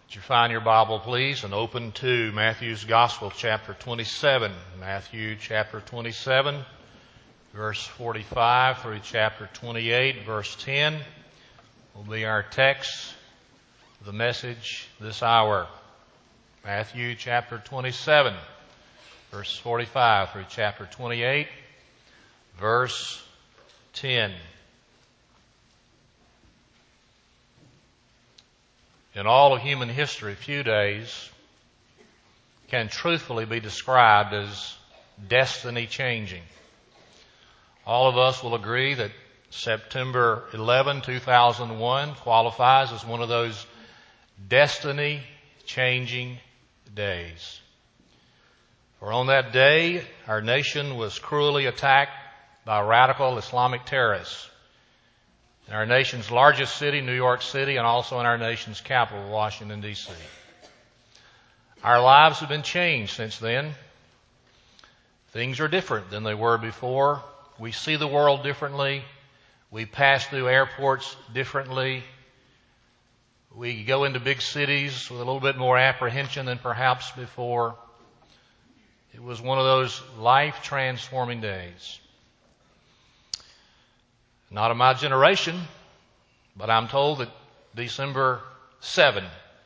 Would you find your Bible, please, and open to Matthew's Gospel, chapter 27. Matthew chapter 27, verse 45 through chapter 28, verse 10 will be our text for the message this hour. Matthew chapter 27, verse 45 through chapter 28, verse 10. In all of human history, few days can truthfully be described as destiny changing. All of us will agree that September 11, 2001 qualifies as one of those destiny changing days. For on that day, our nation was cruelly attacked by radical Islamic terrorists in our nation's largest city, New York City, and also in our nation's capital, Washington, D.C. Our lives have been changed since then. Things are different than they were before. We see the world differently. We pass through airports differently. We go into big cities with a little bit more apprehension than perhaps before. It was one of those life-transforming days. Not of my generation, but I'm told that December 7,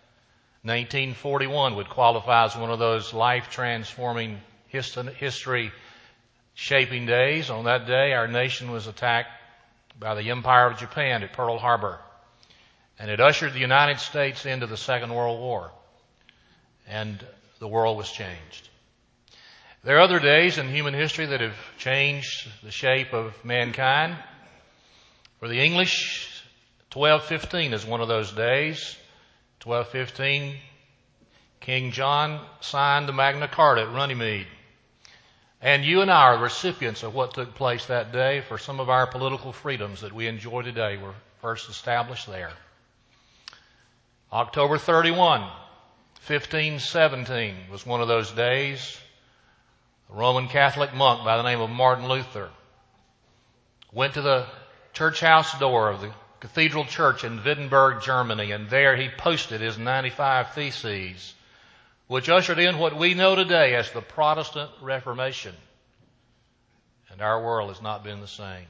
1941 would qualify as one of those life-transforming, history-shaping days. On that day, our nation was attacked by the Empire of Japan at Pearl Harbor, and it ushered the United States into the Second World War, and the world was changed. There are other days in human history that have changed the shape of mankind. For the English, 1215 is one of those days. 1215, King John signed the Magna Carta at Runnymede. And you and I are the recipients of what took place that day, for some of our political freedoms that we enjoy today were first established there. October 31, 1517 was one of those days. A Roman Catholic monk by the name of Martin Luther went to the church house door of the cathedral church in Wittenberg, Germany, and there he posted his 95 Theses, which ushered in what we know today as the Protestant Reformation. And our world has not been the same.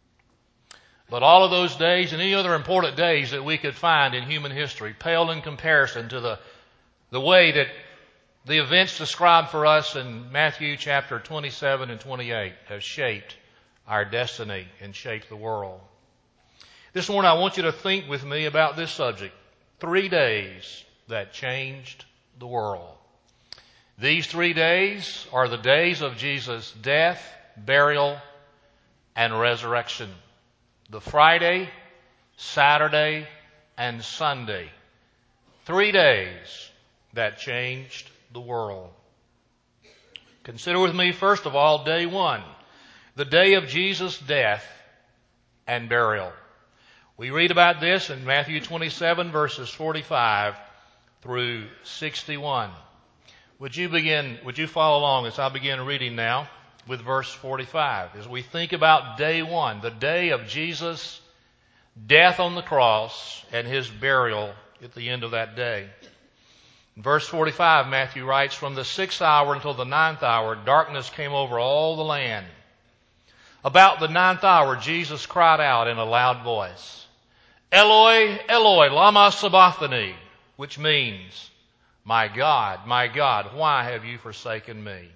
But all of those days and any other important days that we could find in human history pale in comparison to the way that the events described for us in Matthew chapter 27 and 28 have shaped our destiny and shape the world. This morning I want you to think with me about this subject. 3 days that changed the world. These 3 days are the days of Jesus' death, burial, and resurrection. The Friday, Saturday, and Sunday. 3 days that changed the world. Consider with me, first of all, day 1. The day of Jesus' death and burial. We read about this in Matthew 27, verses 45 through 61. Would you follow along as I begin reading now with verse 45? As we think about day 1, the day of Jesus' death on the cross and his burial at the end of that day. In verse 45, Matthew writes, "From the 6th hour until the 9th hour, darkness came over all the land. About the 9th hour, Jesus cried out in a loud voice, 'Eloi, Eloi, lama sabachthani,' which means, 'My God, why have you forsaken me?'"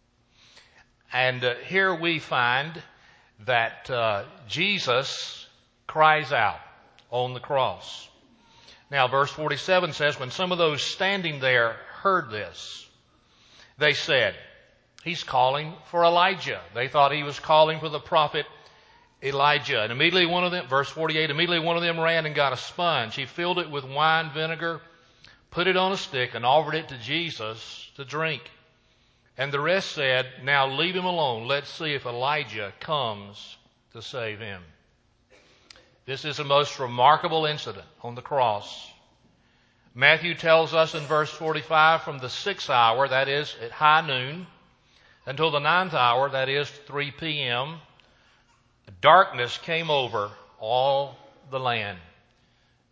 And here we find that Jesus cries out on the cross. Now, verse 47 says, when some of those standing there heard this, they said, "He's calling for Elijah." They thought he was calling for the prophet Elijah. And immediately one of them, verse 48, immediately one of them ran and got a sponge. He filled it with wine vinegar, put it on a stick, and offered it to Jesus to drink. And the rest said, "Now leave him alone. Let's see if Elijah comes to save him." This is the most remarkable incident on the cross. Matthew tells us in verse 45, from the 6th hour, that is at high noon, until the 9th hour, that is 3 p.m., darkness came over all the land.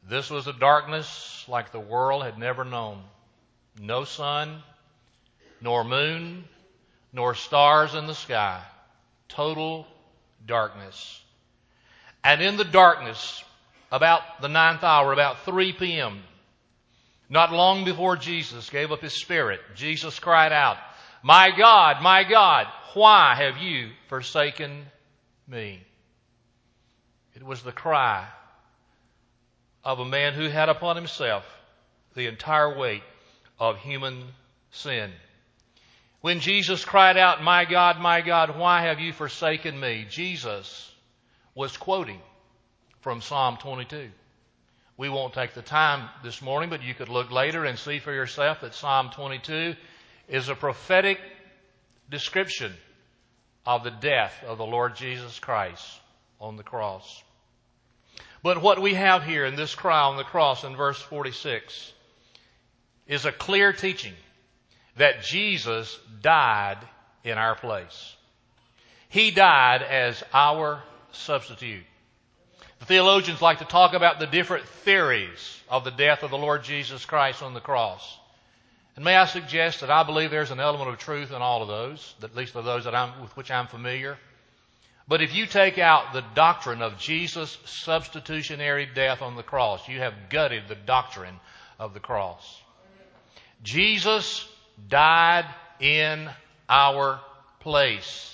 This was a darkness like the world had never known. No sun, nor moon, nor stars in the sky. Total darkness. And in the darkness, about the 9th hour, about 3 p.m., not long before Jesus gave up his spirit, Jesus cried out, my God, why have you forsaken me?" It was the cry of a man who had upon himself the entire weight of human sin. When Jesus cried out, my God, why have you forsaken me?" Jesus was quoting from Psalm 22. We won't take the time this morning, but you could look later and see for yourself that Psalm 22 is a prophetic description of the death of the Lord Jesus Christ on the cross. But what we have here in this cry on the cross in verse 46 is a clear teaching that Jesus died in our place. He died as our substitute. The theologians like to talk about the different theories of the death of the Lord Jesus Christ on the cross. And may I suggest that I believe there's an element of truth in all of those, at least of those with which I'm familiar. But if you take out the doctrine of Jesus' substitutionary death on the cross, you have gutted the doctrine of the cross. Jesus died in our place.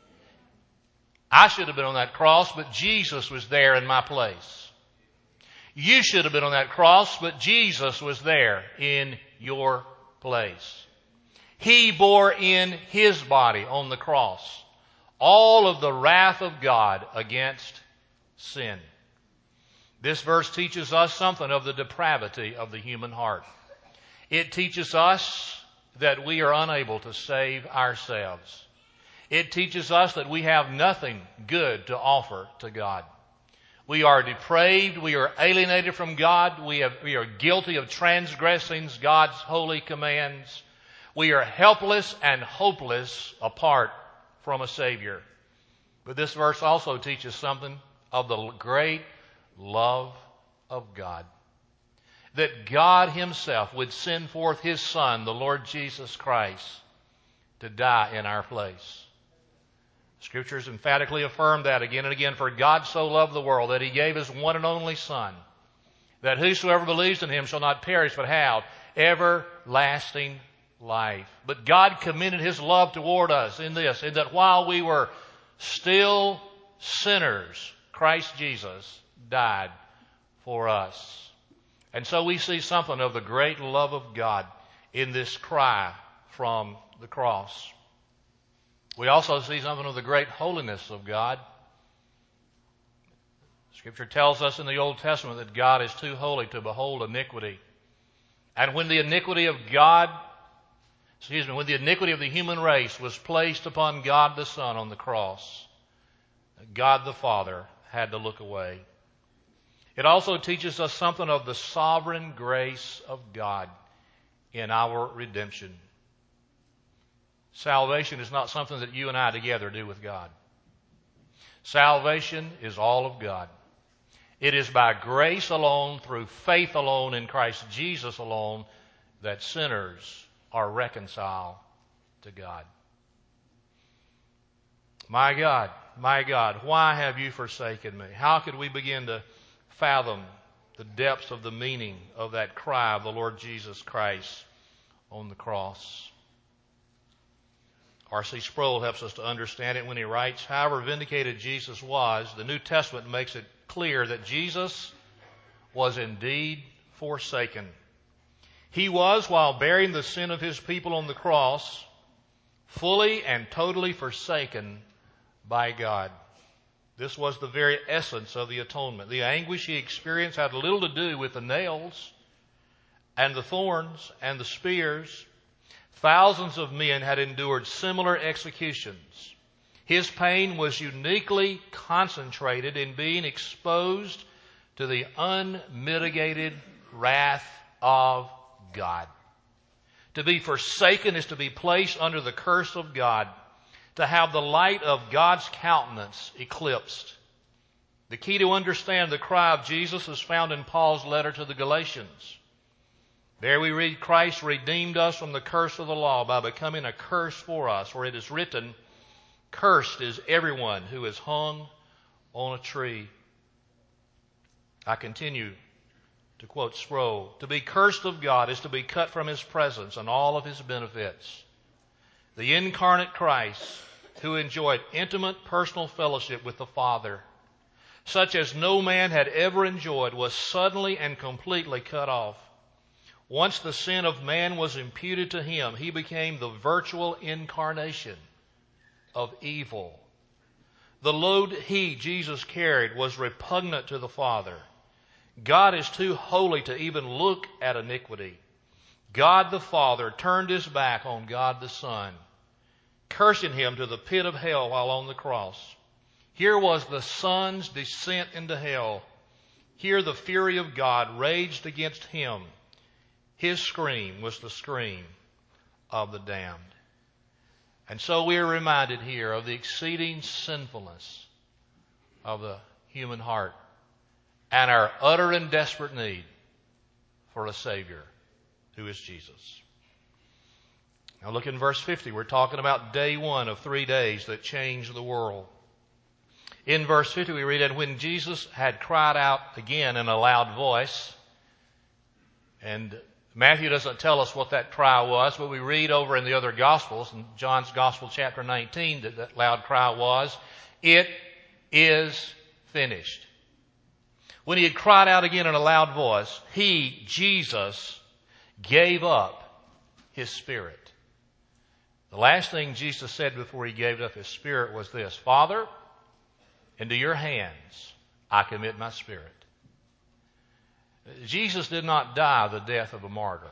I should have been on that cross, but Jesus was there in my place. You should have been on that cross, but Jesus was there in your place. He bore in his body on the cross all of the wrath of God against sin. This verse teaches us something of the depravity of the human heart. It teaches us that we are unable to save ourselves. It teaches us that we have nothing good to offer to God. We are depraved. We are alienated from God. We are guilty of transgressing God's holy commands. We are helpless and hopeless apart from a Savior. But this verse also teaches something of the great love of God. That God himself would send forth his Son, the Lord Jesus Christ, to die in our place. Scriptures emphatically affirm that again and again. For God so loved the world that he gave his one and only Son, that whosoever believes in him shall not perish but have everlasting life. But God commended his love toward us in this, in that while we were still sinners, Christ Jesus died for us. And so we see something of the great love of God in this cry from the cross. We also see something of the great holiness of God. Scripture tells us in the Old Testament that God is too holy to behold iniquity. And when the iniquity of when the iniquity of the human race was placed upon God the Son on the cross, God the Father had to look away. It also teaches us something of the sovereign grace of God in our redemption. Salvation is not something that you and I together do with God. Salvation is all of God. It is by grace alone, through faith alone, in Christ Jesus alone, that sinners are reconciled to God. My God, why have you forsaken me? How could we begin to fathom the depths of the meaning of that cry of the Lord Jesus Christ on the cross? R.C. Sproul helps us to understand it when he writes, however vindicated Jesus was, the New Testament makes it clear that Jesus was indeed forsaken. He was, while bearing the sin of his people on the cross, fully and totally forsaken by God. This was the very essence of the atonement. The anguish he experienced had little to do with the nails and the thorns and the spears. Thousands of men had endured similar executions. His pain was uniquely concentrated in being exposed to the unmitigated wrath of God. To be forsaken is to be placed under the curse of God, to have the light of God's countenance eclipsed. The key to understand the cry of Jesus is found in Paul's letter to the Galatians. There we read, Christ redeemed us from the curse of the law by becoming a curse for us, for it is written, cursed is everyone who is hung on a tree. I continue to quote Sproul. To be cursed of God is to be cut from His presence and all of His benefits. The incarnate Christ, who enjoyed intimate personal fellowship with the Father, such as no man had ever enjoyed, was suddenly and completely cut off. Once the sin of man was imputed to Him, He became the virtual incarnation of evil. The load He, Jesus, carried was repugnant to the Father. God is too holy to even look at iniquity. God the Father turned His back on God the Son, cursing Him to the pit of hell while on the cross. Here was the Son's descent into hell. Here the fury of God raged against Him. His scream was the scream of the damned. And so we are reminded here of the exceeding sinfulness of the human heart and our utter and desperate need for a Savior who is Jesus. Now look in verse 50. We're talking about day one of 3 days that changed the world. In verse 50 we read, and when Jesus had cried out again in a loud voice, and Matthew doesn't tell us what that cry was, but we read over in the other Gospels, in John's Gospel chapter 19, that loud cry was, it is finished. When He had cried out again in a loud voice, He, Jesus, gave up His spirit. The last thing Jesus said before He gave up His spirit was this, Father, into your hands I commit my spirit. Jesus did not die the death of a martyr.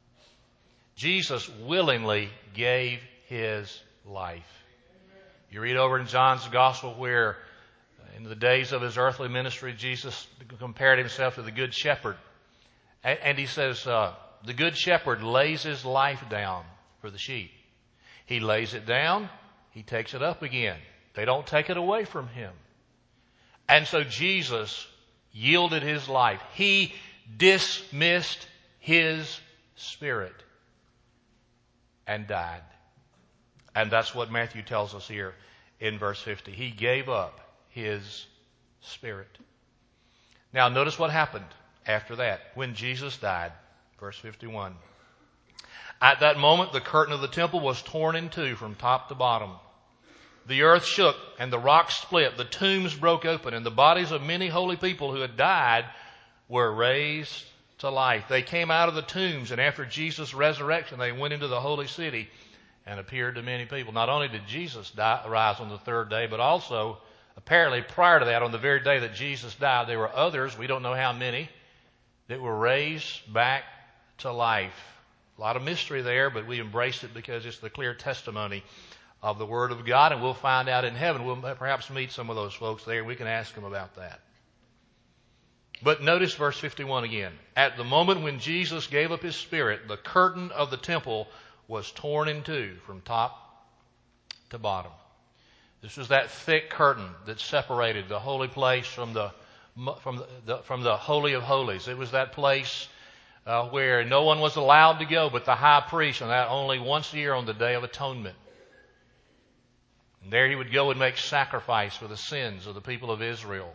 Jesus willingly gave His life. You read over in John's Gospel where in the days of His earthly ministry, Jesus compared Himself to the Good Shepherd. And He says, the Good Shepherd lays His life down for the sheep. He lays it down, He takes it up again. They don't take it away from Him. And so Jesus yielded His life. He dismissed His spirit and died. And that's what Matthew tells us here in verse 50. He gave up His spirit. Now notice what happened after that. When Jesus died, verse 51. At that moment the curtain of the temple was torn in two from top to bottom. The earth shook and the rocks split. The tombs broke open and the bodies of many holy people who had died were raised to life. They came out of the tombs, and after Jesus' resurrection, they went into the holy city and appeared to many people. Not only did Jesus rise on the third day, but also, apparently prior to that, on the very day that Jesus died, there were others, we don't know how many, that were raised back to life. A lot of mystery there, but we embrace it because it's the clear testimony of the Word of God, and we'll find out in heaven. We'll perhaps meet some of those folks there. We can ask them about that. But notice verse 51 again. At the moment when Jesus gave up His spirit, the curtain of the temple was torn in two from top to bottom. This was that thick curtain that separated the holy place from the Holy of Holies. It was that place where no one was allowed to go but the high priest, and that only once a year on the Day of Atonement. And there he would go and make sacrifice for the sins of the people of Israel.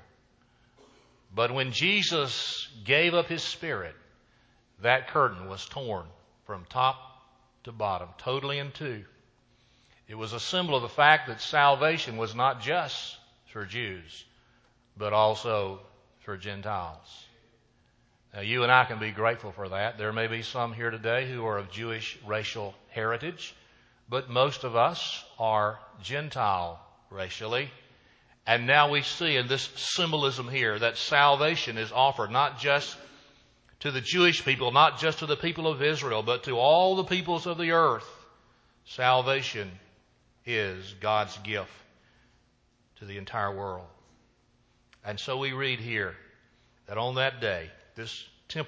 But when Jesus gave up His spirit, that curtain was torn from top to bottom, totally in two. It was a symbol of the fact that salvation was not just for Jews, but also for Gentiles. Now, you and I can be grateful for that. There may be some here today who are of Jewish racial heritage, but most of us are Gentile racially. And now we see in this symbolism here that salvation is offered not just to the Jewish people, not just to the people of Israel, but to all the peoples of the earth. Salvation is God's gift to the entire world. And so we read here that on that day, this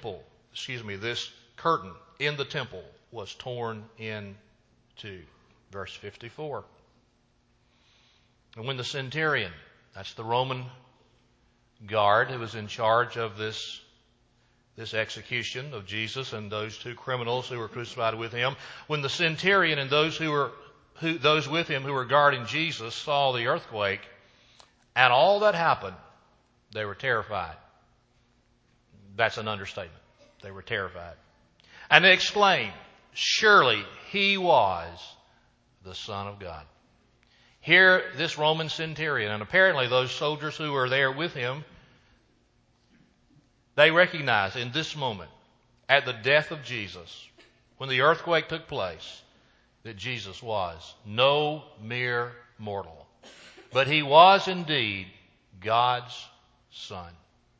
curtain in the temple was torn in two. Verse 54. And when the centurion, that's the Roman guard who was in charge of this execution of Jesus and those two criminals who were crucified with him. When the centurion and those with him who were guarding Jesus saw the earthquake and all that happened, they were terrified. That's an understatement. They were terrified. And they exclaimed, "Surely he was the Son of God." Here, this Roman centurion, and apparently those soldiers who were there with him, they recognized in this moment, at the death of Jesus, when the earthquake took place, that Jesus was no mere mortal, but he was indeed God's Son.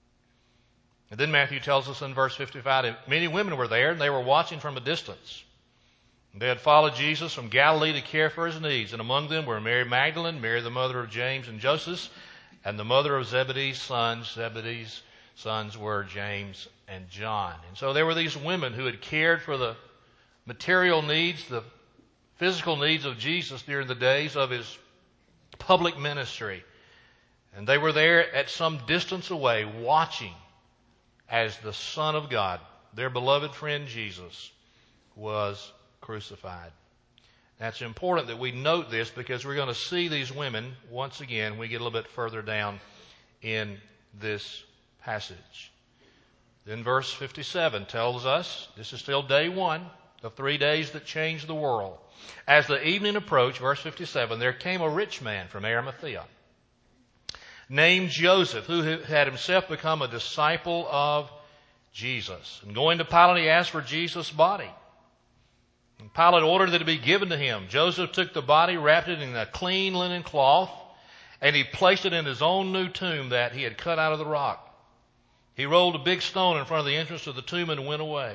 And then Matthew tells us in verse 55 that many women were there and they were watching from a distance. They had followed Jesus from Galilee to care for his needs, and among them were Mary Magdalene, Mary the mother of James and Joseph, and the mother of Zebedee's sons. Zebedee's sons were James and John. And so there were these women who had cared for the material needs, the physical needs of Jesus during the days of his public ministry. And they were there at some distance away watching as the Son of God, their beloved friend Jesus, was crucified. That's important that we note this because we're going to see these women once again when we get a little bit further down in this passage. Then verse 57 tells us, this is still day one of 3 days that changed the world. As the evening approached, verse 57, there came a rich man from Arimathea named Joseph, who had himself become a disciple of Jesus. And going to Pilate, he asked for Jesus' body. And Pilate ordered that it be given to him. Joseph took the body, wrapped it in a clean linen cloth, and he placed it in his own new tomb that he had cut out of the rock. He rolled a big stone in front of the entrance of the tomb and went away.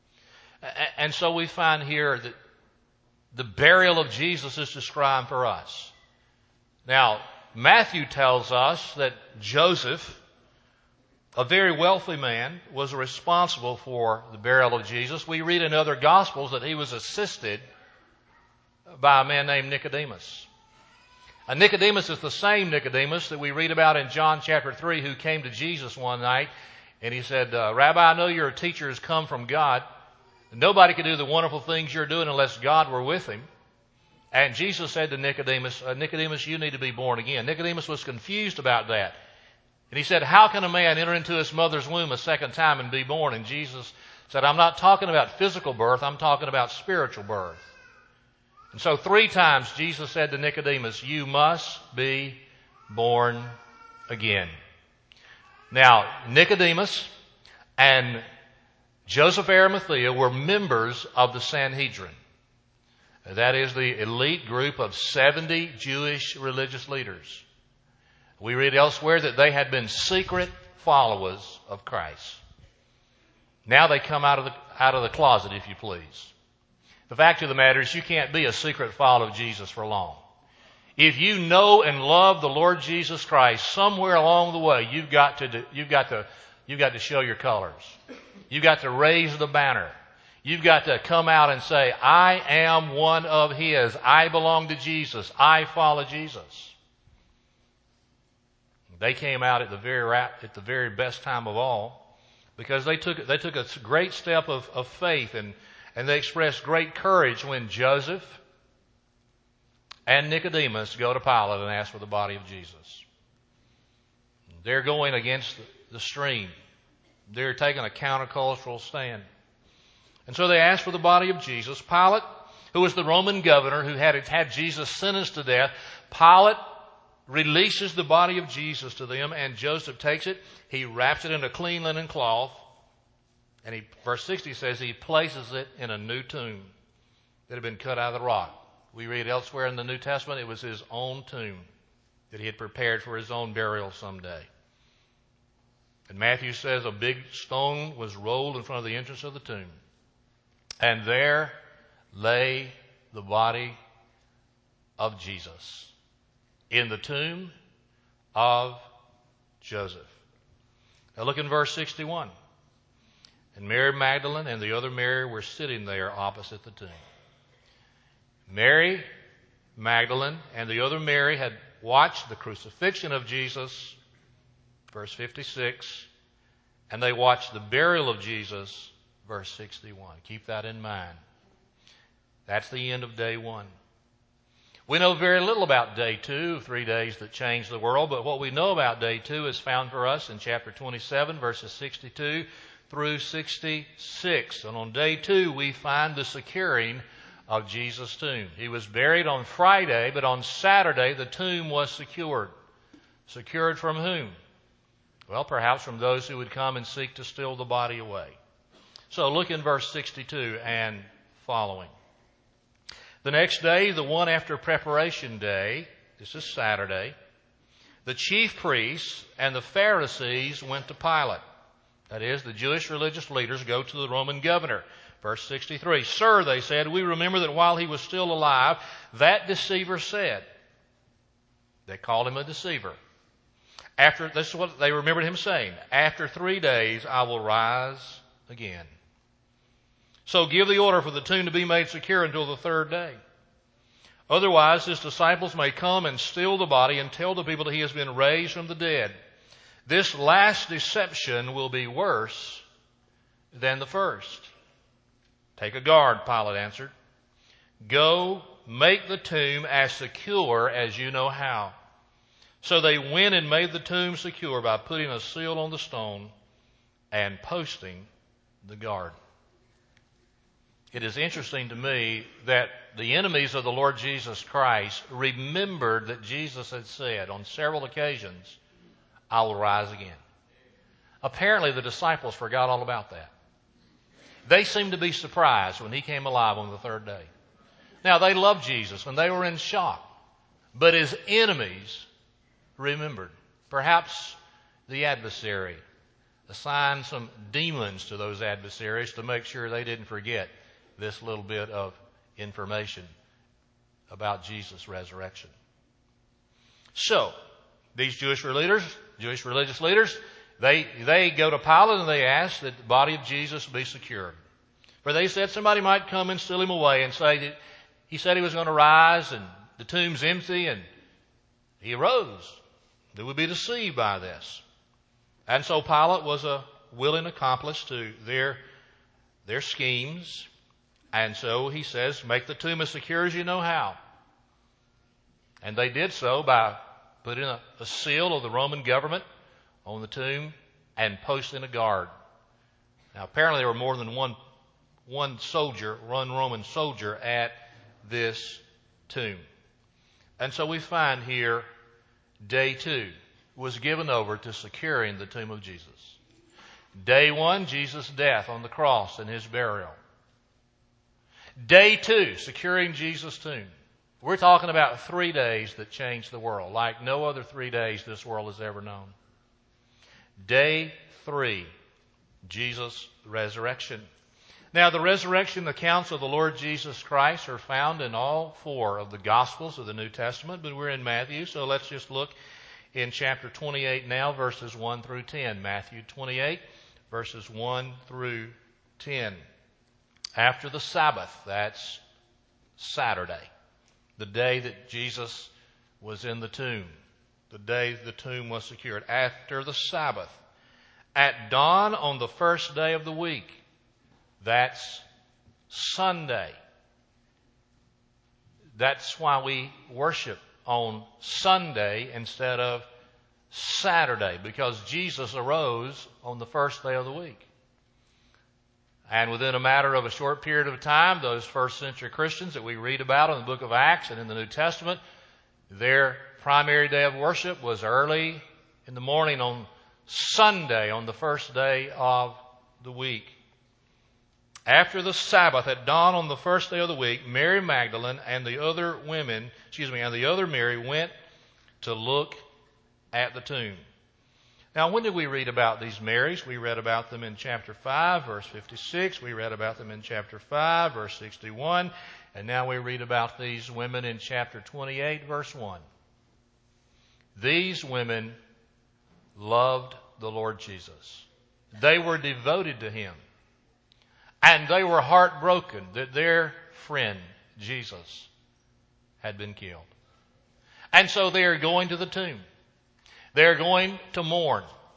And so we find here that the burial of Jesus is described for us. Now, Matthew tells us that Joseph, a very wealthy man, was responsible for the burial of Jesus. We read in other Gospels that he was assisted by a man named Nicodemus. And Nicodemus is the same Nicodemus that we read about in John chapter 3 who came to Jesus one night and he said, "Rabbi, I know you're a teacher who's come from God. Nobody could do the wonderful things you're doing unless God were with him." And Jesus said to Nicodemus, "Nicodemus, you need to be born again." Nicodemus was confused about that. And he said, "How can a man enter into his mother's womb a second time and be born?" And Jesus said, "I'm not talking about physical birth, I'm talking about spiritual birth." And so 3 times Jesus said to Nicodemus, "You must be born again." Now, Nicodemus and Joseph Arimathea were members of the Sanhedrin. That is the elite group of 70 Jewish religious leaders. We read elsewhere that they had been secret followers of Christ. Now they come out of the closet, if you please. The fact of the matter is you can't be a secret follower of Jesus for long. If you know and love the Lord Jesus Christ, somewhere along the way you've got to show your colors. You've got to raise the banner. You've got to come out and say, "I am one of His. I belong to Jesus. I follow Jesus." They came out at the very best time of all because they took a great step of faith and they expressed great courage when Joseph and Nicodemus go to Pilate and ask for the body of Jesus. They're going against the stream. They're taking a countercultural stand. And so they asked for the body of Jesus. Pilate, who was the Roman governor who had Jesus sentenced to death, Pilate releases the body of Jesus to them, and Joseph takes it. He wraps it in a clean linen cloth, and verse 60 says he places it in a new tomb that had been cut out of the rock. We read elsewhere in the New Testament it was his own tomb that he had prepared for his own burial someday. And Matthew says a big stone was rolled in front of the entrance of the tomb. And there lay the body of Jesus in the tomb of Joseph. Now look in verse 61. And Mary Magdalene and the other Mary were sitting there opposite the tomb. Mary Magdalene and the other Mary had watched the crucifixion of Jesus verse 56. And they watched the burial of Jesus, verse 61. Keep that in mind. That's the end of day one. We know very little about day two, 3 days that changed the world, but what we know about day two is found for us in chapter 27, verses 62 through 66. And on day two, we find the securing of Jesus' tomb. He was buried on Friday, but on Saturday, the tomb was secured. Secured from whom? Well, perhaps from those who would come and seek to steal the body away. So look in verse 62 and following. The next day, the one after preparation day, this is Saturday, the chief priests and the Pharisees went to Pilate. That is, the Jewish religious leaders go to the Roman governor. Verse 63, Sir, they said, we remember that while he was still alive, that deceiver said. They called him a deceiver. This is what they remembered him saying. After 3 days, I will rise again. So give the order for the tomb to be made secure until the 3rd day. Otherwise, his disciples may come and steal the body and tell the people that he has been raised from the dead. This last deception will be worse than the first. Take a guard, Pilate answered. Go, make the tomb as secure as you know how. So they went and made the tomb secure by putting a seal on the stone and posting the guard. It is interesting to me that the enemies of the Lord Jesus Christ remembered that Jesus had said on several occasions, I will rise again. Apparently the disciples forgot all about that. They seemed to be surprised when he came alive on the 3rd day. Now they loved Jesus and they were in shock. But his enemies remembered. Perhaps the adversary assigned some demons to those adversaries to make sure they didn't forget this little bit of information about Jesus' resurrection. So, these Jewish religious leaders, they go to Pilate and they ask that the body of Jesus be secured. For they said somebody might come and steal him away and say that he said he was going to rise and the tomb's empty and he arose. They would be deceived by this. And so Pilate was a willing accomplice to their schemes. And so he says, make the tomb as secure as you know how. And they did so by putting a seal of the Roman government on the tomb and posting a guard. Now apparently there were more than one Roman soldier at this tomb. And so we find here day 2 was given over to securing the tomb of Jesus. Day 1, Jesus' death on the cross and his burial. Day 2, securing Jesus' tomb. We're talking about 3 days that changed the world, like no other 3 days this world has ever known. Day 3, Jesus' resurrection. Now, the resurrection accounts of the Lord Jesus Christ are found in all 4 of the Gospels of the New Testament, but we're in Matthew, so let's just look in chapter 28 now, verses 1 through 10. Matthew 28, verses 1 through 10. After the Sabbath, that's Saturday, the day that Jesus was in the tomb, the day the tomb was secured. After the Sabbath, at dawn on the 1st day of the week, that's Sunday. That's why we worship on Sunday instead of Saturday, because Jesus arose on the 1st day of the week. And within a matter of a short period of time, those first century Christians that we read about in the book of Acts and in the New Testament, their primary day of worship was early in the morning on Sunday, on the 1st day of the week. After the Sabbath, at dawn on the 1st day of the week, Mary Magdalene and the other Mary went to look at the tomb. Now, when did we read about these Marys? We read about them in chapter 5, verse 56. We read about them in chapter 5, verse 61. And now we read about these women in chapter 28, verse 1. These women loved the Lord Jesus. They were devoted to him. And they were heartbroken that their friend, Jesus, had been killed. And so they are going to the tomb. They're going to mourn.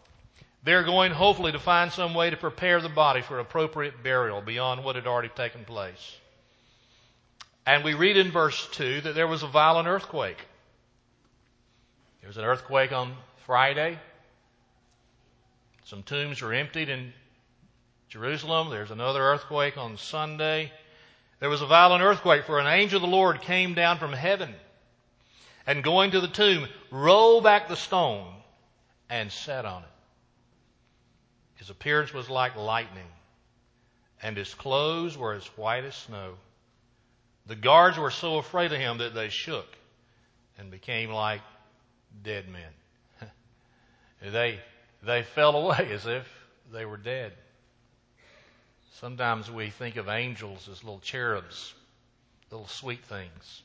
They're going hopefully to find some way to prepare the body for appropriate burial beyond what had already taken place. And we read in verse 2 that there was a violent earthquake. There was an earthquake on Friday. Some tombs were emptied in Jerusalem. There's another earthquake on Sunday. There was a violent earthquake, for an angel of the Lord came down from heaven and going to the tomb, rolled back the stone and sat on it. His appearance was like lightning, and his clothes were as white as snow. The guards were so afraid of him that they shook and became like dead men. They fell away as if they were dead. Sometimes we think of angels as little cherubs, little sweet things.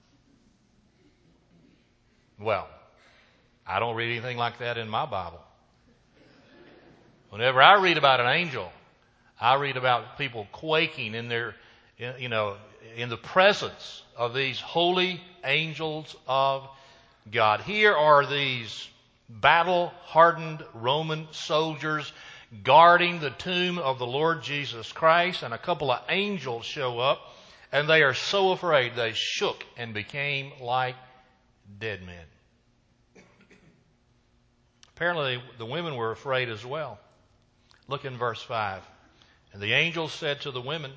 Well, I don't read anything like that in my Bible. Whenever I read about an angel, I read about people quaking in in the presence of these holy angels of God. Here are these battle-hardened Roman soldiers guarding the tomb of the Lord Jesus Christ, and a couple of angels show up, and they are so afraid they shook and became like dead men. Apparently, the women were afraid as well. Look in verse 5. And the angel said to the women,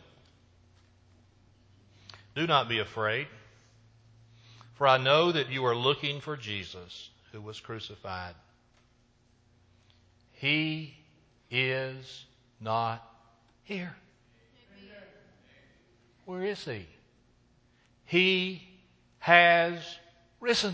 "Do not be afraid, for I know that you are looking for Jesus who was crucified. He is not here." Where is he? He has risen,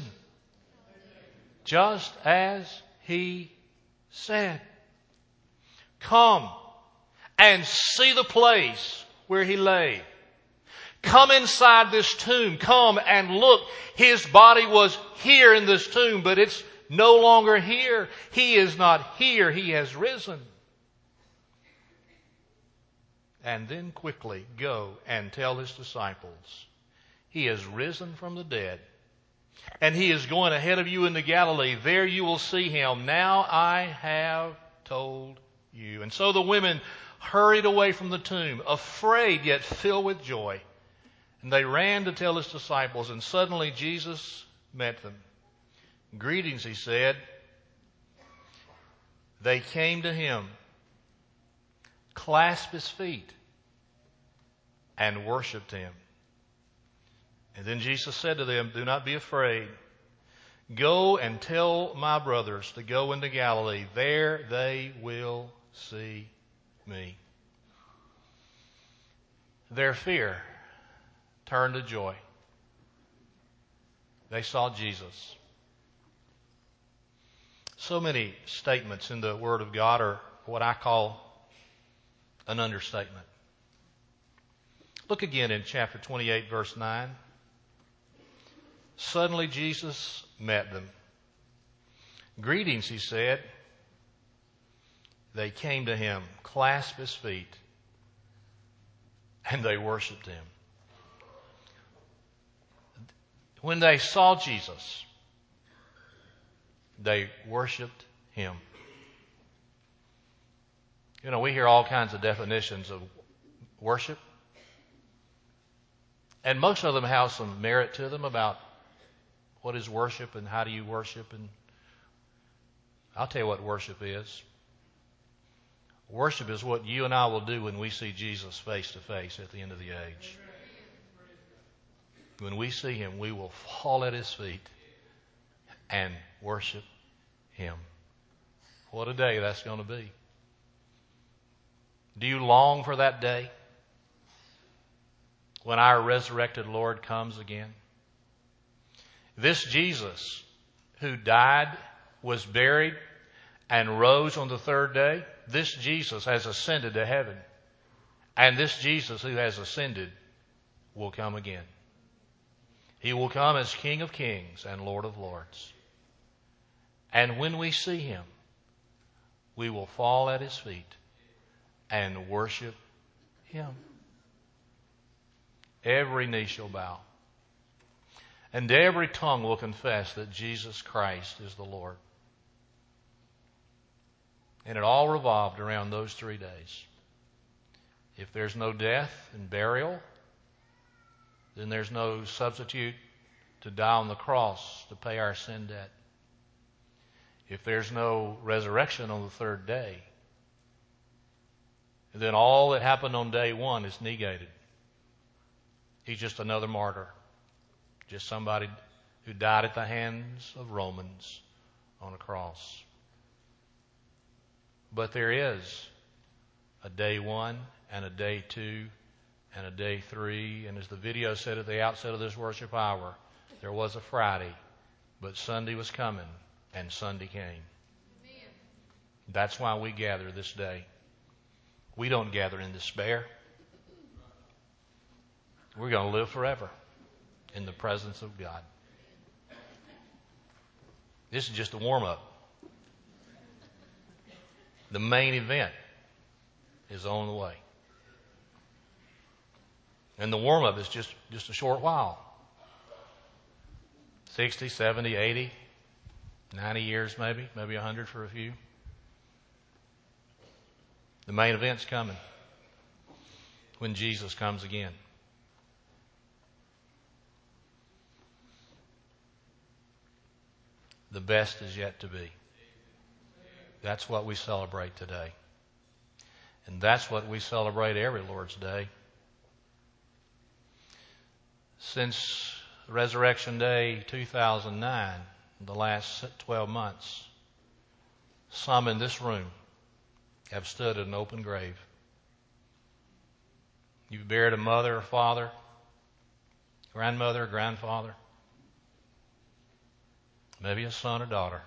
just as he said. Come and see the place where he lay. Come inside this tomb. Come and look. His body was here in this tomb, but it's no longer here. He is not here. He has risen. And then quickly go and tell his disciples, he has risen from the dead, and he is going ahead of you into Galilee. There you will see him. Now I have told you. And so the women hurried away from the tomb, afraid yet filled with joy. And they ran to tell his disciples, and suddenly Jesus met them. "Greetings," he said. They came to him, clasped his feet, and worshiped him. And then Jesus said to them, "Do not be afraid. Go and tell my brothers to go into Galilee. There they will see me." Their fear turned to joy. They saw Jesus. So many statements in the Word of God are what I call an understatement. Look again in chapter 28, verse 9. Suddenly Jesus met them. "Greetings," he said. They came to him, clasped his feet, and they worshiped him. When they saw Jesus, they worshiped him. You know, we hear all kinds of definitions of worship, and most of them have some merit to them about what is worship and how do you worship. And I'll tell you what worship is. Worship is what you and I will do when we see Jesus face to face at the end of the age. When we see him, we will fall at his feet and worship him. What a day that's going to be. Do you long for that day when our resurrected Lord comes again? This Jesus who died, was buried, and rose on the third day, this Jesus has ascended to heaven. And this Jesus who has ascended will come again. He will come as King of Kings and Lord of Lords. And when we see him, we will fall at his feet and worship him. Every knee shall bow, and every tongue will confess that Jesus Christ is the Lord. And it all revolved around those 3 days. If there's no death and burial, then there's no substitute to die on the cross to pay our sin debt. If there's no resurrection on the 3rd day, then all that happened on day 1 is negated. He's just another martyr. Just somebody who died at the hands of Romans on a cross. But there is a day 1 and a day 2 and a day 3. And as the video said at the outset of this worship hour, there was a Friday, but Sunday was coming, and Sunday came. Amen. That's why we gather this day. We don't gather in despair. We're going to live forever in the presence of God. This is just a warm-up. The main event is on the way. And the warm-up is just a short while. 60, 70, 80, 90 years maybe 100 for a few. The main event's coming when Jesus comes again. The best is yet to be. That's what we celebrate today. And that's what we celebrate every Lord's Day. Since Resurrection Day 2009, the last 12 months, some in this room have stood at an open grave. You've buried a mother or father, grandmother or grandfather, maybe a son or daughter,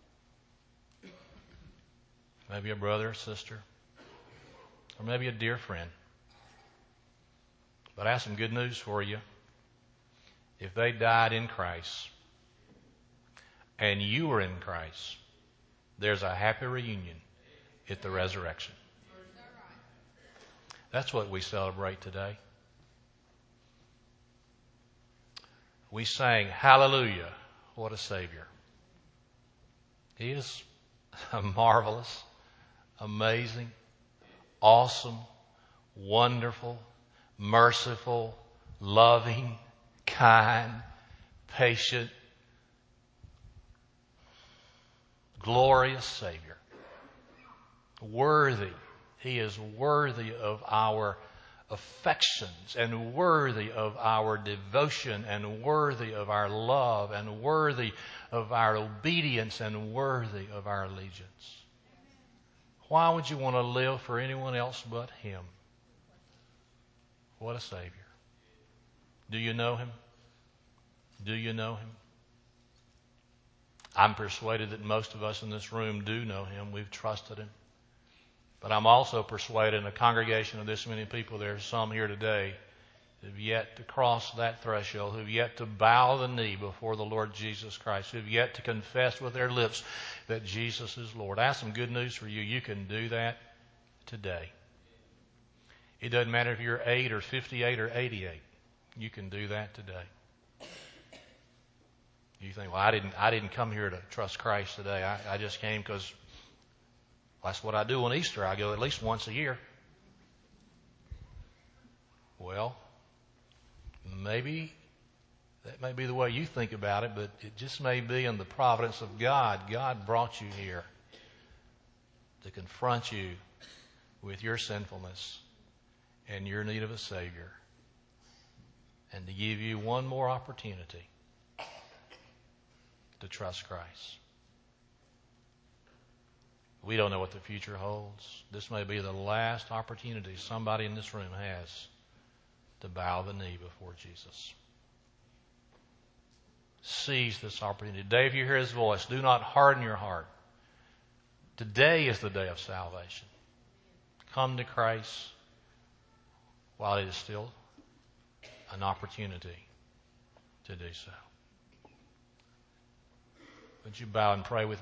maybe a brother or sister, or maybe a dear friend. But I have some good news for you. If they died in Christ and you were in Christ, there's a happy reunion at the resurrection. That's what we celebrate today. We sang, "Hallelujah, what a Savior." He is a marvelous, amazing, awesome, wonderful, merciful, loving, kind, patient, glorious Savior. Worthy. He is worthy of our affections and worthy of our devotion and worthy of our love and worthy of our obedience and worthy of our allegiance. Why would you want to live for anyone else but Him? What a Savior. Do you know Him? Do you know Him? I'm persuaded that most of us in this room do know Him. We've trusted Him. But I'm also persuaded in a congregation of this many people, there are some here today who have yet to cross that threshold, who have yet to bow the knee before the Lord Jesus Christ, who have yet to confess with their lips that Jesus is Lord. I have some good news for you. You can do that today. It doesn't matter if you're 8 or 58 or 88. You can do that today. You think, well, I didn't come here to trust Christ today. I just came because that's what I do on Easter. I go at least once a year. Well, maybe that may be the way you think about it, but it just may be in the providence of God. God brought you here to confront you with your sinfulness and your need of a Savior, and to give you one more opportunity to trust Christ. We don't know what the future holds. This may be the last opportunity somebody in this room has to bow the knee before Jesus. Seize this opportunity. Today, if you hear His voice, do not harden your heart. Today is the day of salvation. Come to Christ while it is still an opportunity to do so. Would you bow and pray with me?